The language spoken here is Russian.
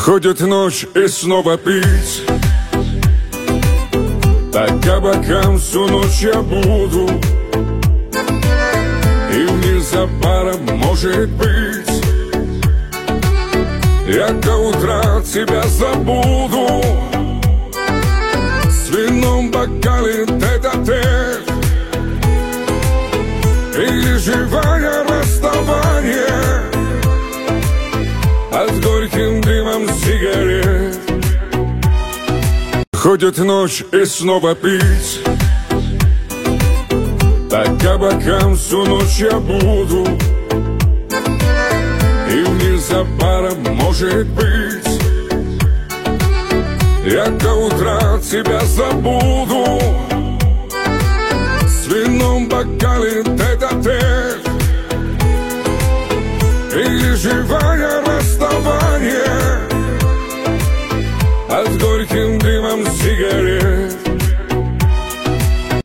Ходит ночь и снова пить. По кабакам всю ночь я буду, и вниз за баром, может быть, я до утра тебя забуду. С вином в бокале тет-а-тет, переживая расставание от горьким дымом сигарет. Ходит ночь и снова пить. По кабакам всю ночь я буду, и вниз за баром, может быть, я до утра тебя забуду. С вином в бокале тет-а-тет, переживая расставание от горьким дымом сигарет.